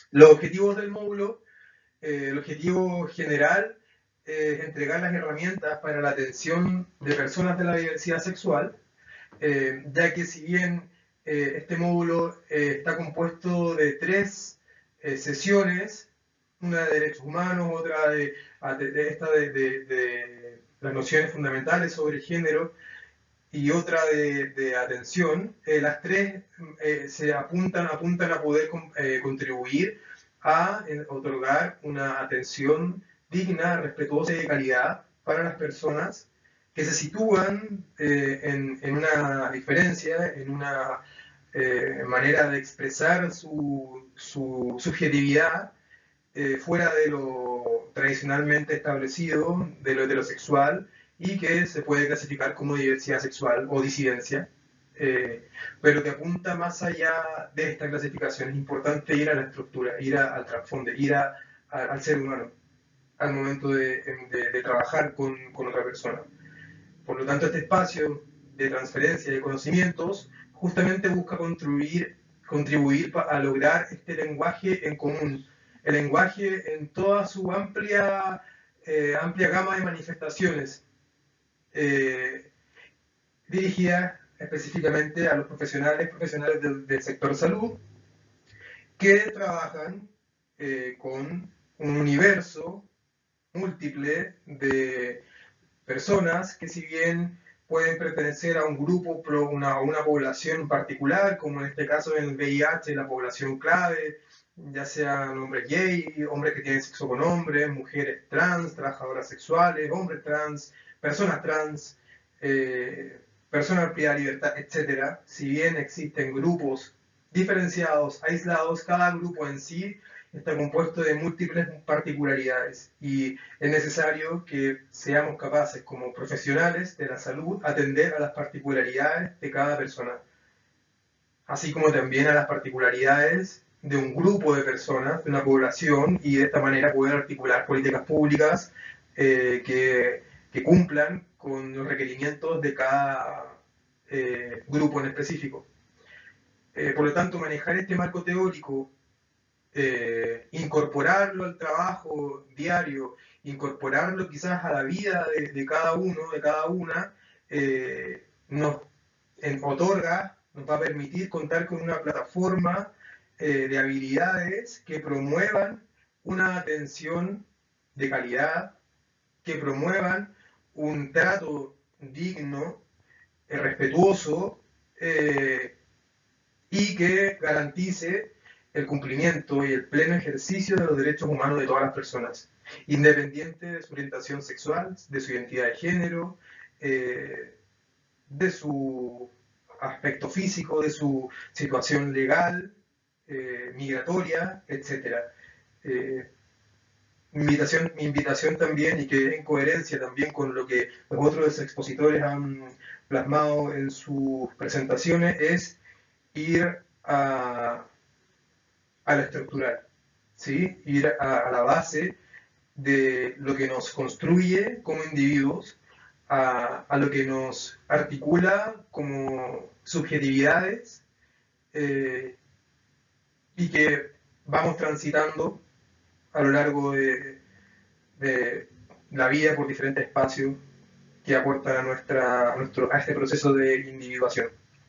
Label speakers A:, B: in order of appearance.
A: Los objetivos del módulo, el objetivo general es entregar las herramientas para la atención de personas de la diversidad sexual, ya que si bien este módulo está compuesto de tres sesiones, una de derechos humanos, otra de las nociones fundamentales sobre género y otra de atención, las tres se apuntan a poder contribuir a otorgar una atención digna, respetuosa y de calidad para las personas que se sitúan en una diferencia, en una manera de expresar su subjetividad fuera de lo tradicionalmente establecido, de lo heterosexual, y que se puede clasificar como diversidad sexual o disidencia, pero que apunta más allá de esta clasificación. Es importante ir a la estructura, ir al trasfondo, al ser humano, al momento de trabajar con otra persona. Por lo tanto, este espacio de transferencia de conocimientos justamente busca contribuir a lograr este lenguaje en común, el lenguaje en toda su amplia gama de manifestaciones, eh, dirigida específicamente a los profesionales del sector salud, que trabajan con un universo múltiple de personas que, si bien pueden pertenecer a un grupo, a una población particular, como en este caso en el VIH, la población clave, ya sean hombres gay, hombres que tienen sexo con hombres, mujeres trans, trabajadoras sexuales, hombres trans, eh, personas de ampliada libertad, etcétera. Si bien existen grupos diferenciados, aislados, cada grupo en sí está compuesto de múltiples particularidades y es necesario que seamos capaces como profesionales de la salud atender a las particularidades de cada persona, así como también a las particularidades de un grupo de personas, de una población, y de esta manera poder articular políticas públicas que cumplan con los requerimientos de cada grupo en específico. Por lo tanto, manejar este marco teórico, incorporarlo al trabajo diario, incorporarlo quizás a la vida de cada uno, de cada una, nos nos va a permitir contar con una plataforma de habilidades que promuevan una atención de calidad, que promuevan un trato digno, respetuoso, y que garantice el cumplimiento y el pleno ejercicio de los derechos humanos de todas las personas, independiente de su orientación sexual, de su identidad de género, de su aspecto físico, de su situación legal, migratoria, etc. Eh, mi invitación también, y que en coherencia también con lo que los otros expositores han plasmado en sus presentaciones, es ir a la estructural, ¿sí? Ir a la base de lo que nos construye como individuos, a lo que nos articula como subjetividades, eh, y que vamos transitando a lo largo de la vida por diferentes espacios que aportan a este proceso de individuación.